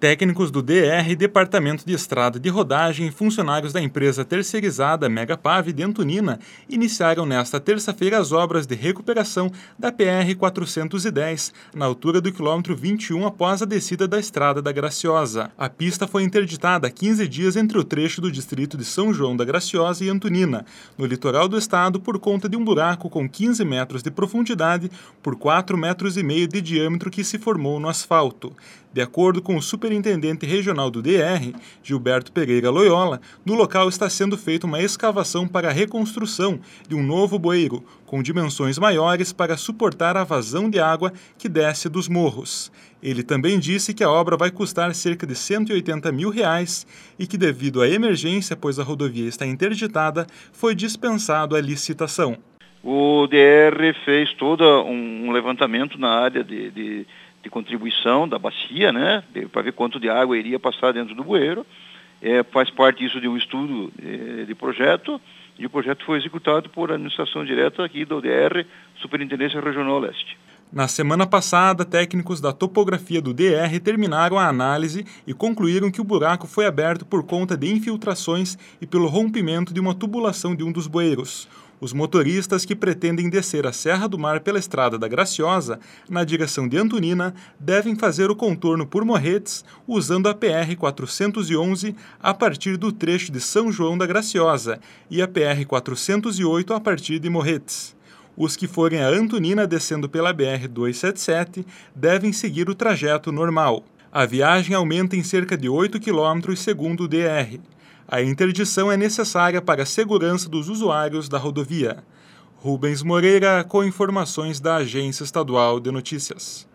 Técnicos do DR, Departamento de Estrada de Rodagem e funcionários da empresa terceirizada Megapav de Antonina iniciaram nesta terça-feira as obras de recuperação da PR-410, na altura do quilômetro 21 após a descida da Estrada da Graciosa. A pista foi interditada há 15 dias entre o trecho do distrito de São João da Graciosa e Antonina, no litoral do estado, por conta de um buraco com 15 metros de profundidade por 4,5 metros de diâmetro que se formou no asfalto. De acordo com o superintendente regional do DR, Gilberto Pereira Loyola, no local está sendo feita uma escavação para a reconstrução de um novo bueiro, com dimensões maiores para suportar a vazão de água que desce dos morros. Ele também disse que a obra vai custar cerca de R$180 mil e que, devido à emergência, pois a rodovia está interditada, foi dispensado a licitação. O DR fez todo um levantamento na área de contribuição da bacia, né, para ver quanto de água iria passar dentro do bueiro. Faz parte isso de um estudo de projeto, e o projeto foi executado por administração direta aqui do DR, Superintendência Regional Leste. Na semana passada, técnicos da topografia do DR terminaram a análise e concluíram que o buraco foi aberto por conta de infiltrações e pelo rompimento de uma tubulação de um dos bueiros. Os motoristas que pretendem descer a Serra do Mar pela Estrada da Graciosa, na direção de Antonina, devem fazer o contorno por Morretes, usando a PR-411 a partir do trecho de São João da Graciosa e a PR-408 a partir de Morretes. Os que forem a Antonina descendo pela BR-277 devem seguir o trajeto normal. A viagem aumenta em cerca de 8 km segundo o DR. A interdição é necessária para a segurança dos usuários da rodovia. Rubens Moreira, com informações da Agência Estadual de Notícias.